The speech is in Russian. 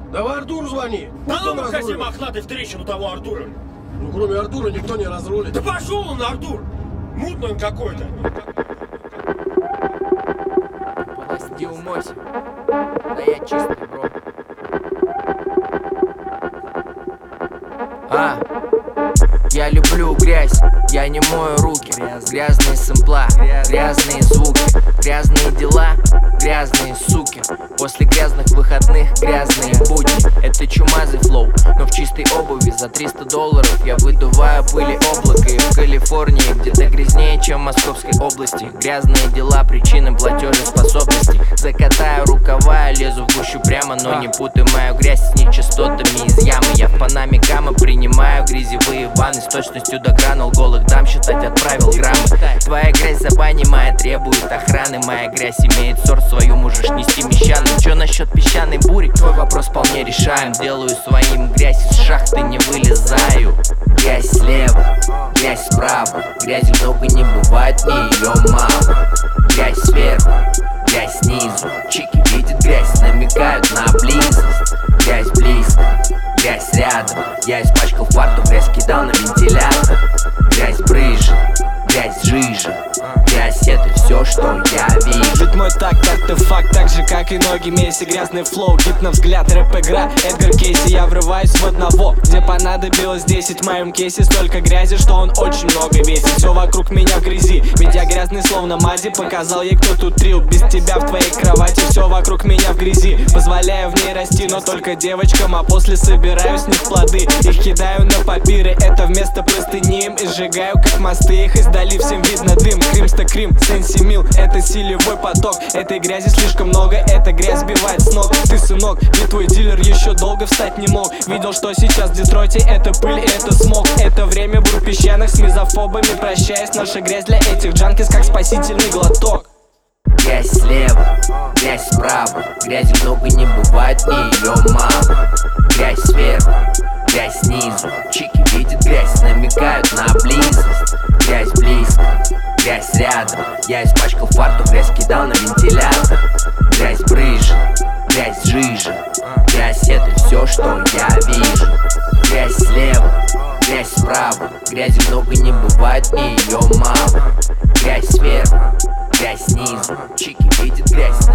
Давай Артуру звони. Да ну выходи, мохнатый, в трещину того Артура. Ну, кроме Артура никто не разрулит. Да пошел он, Артур! Мутный он какой-то. Полости умойся. Да я чистый, бро. Я люблю грязь, я не мою руки. Грязные сэмпла, грязные звуки, грязные дела, грязные суки. После грязных выходных грязные будни. Это чумазый флоу, но в чистой обуви за $300 я выдуваю пыли облака. И в Калифорнии где-то грязнее, чем в Московской области. Грязные дела, причины платежеспособности. Закатаю рукава, лезу в гущу прямо, но не путай мою грязь с нечистотами из ямы. Я в Панаме Гамма принимаю грязевые ванны с точностью до гранул голых дам, считать отправил граммы. Твоя грязь забанимая, требует охраны. Моя грязь имеет сорт, свою можешь нести мещанам. Чё насчет песчаной бури? Твой вопрос вполне решаем. Делаю своим грязь, из шахты не вылезаю. Грязь слева, грязь справа. Грязи много не бывает, и ее мало. Грязь сверху, грязь снизу. Чики видят грязь, намекают на близость. Грязь близко, грязь рядом. Я испачкал фартук, грязь кидал на вентилятор. Грязь брыжа, грязь жижа. Грязь — это все, что я вижу. Ведь мой такт артефакт, так же как и ноги Месси. Грязный флоу, гипно взгляд, рэп-игра Эдгар Кейси. Я врываюсь в одного, где понадобилось 10. В моем кейсе столько грязи, что он очень много весит. Все вокруг меня в грязи, ведь я грязный словно Мази. Показал ей, кто тут трил. Без тебя в твоей кровати все вокруг меня в грязи. Позволяю в ней расти, но только девочкам. А после собираю с них плоды, их кидаю на папиры. Это вместо простыни им и сжигаю как мосты. Их издали всем видно дым. Крим, Сенси Мил, это силевой поток. Этой грязи слишком много, эта грязь сбивает с ног. Ты, сынок, ведь твой дилер еще долго встать не мог. Видел, что сейчас в Детройте, это пыль, это смог. Это время бур песчаных с мизофобами. Прощаясь, наша грязь для этих джанкис как спасительный глоток. Грязь слева, грязь справа. Грязи много не бывает, и ее мало. Грязь сверху, грязь снизу. Чики видят грязь, намекают на близость. Грязь близко, грязь рядом. Я испачкал фартук, грязь кидал на вентилятор. Грязь брыжа, грязь жижа. Грязь — это все, что я вижу. Грязь слева, грязь справа. Грязи много не бывает, и ее мало. Грязь сверху, грязь снизу. Чики видят грязь,